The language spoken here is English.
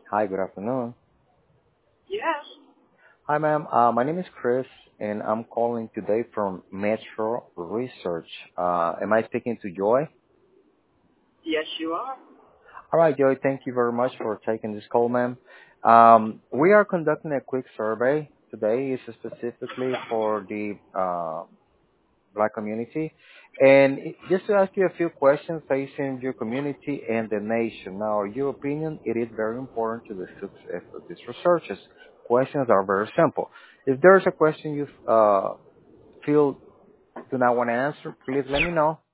Hi, good afternoon. Yes. Hi, ma'am. My name is Chris, and I'm calling today from Metro Research. Am I speaking to Joy? Yes, you are. All right, Joy, thank you very much for taking this call, ma'am. We are conducting a quick survey today. It's specifically for the Black community. And just to ask you a few questions facing your community and the nation. Now, your opinion, it is very important to the success of these researches. Questions are very simple. If there's a question you feel do not want to answer, please let me know.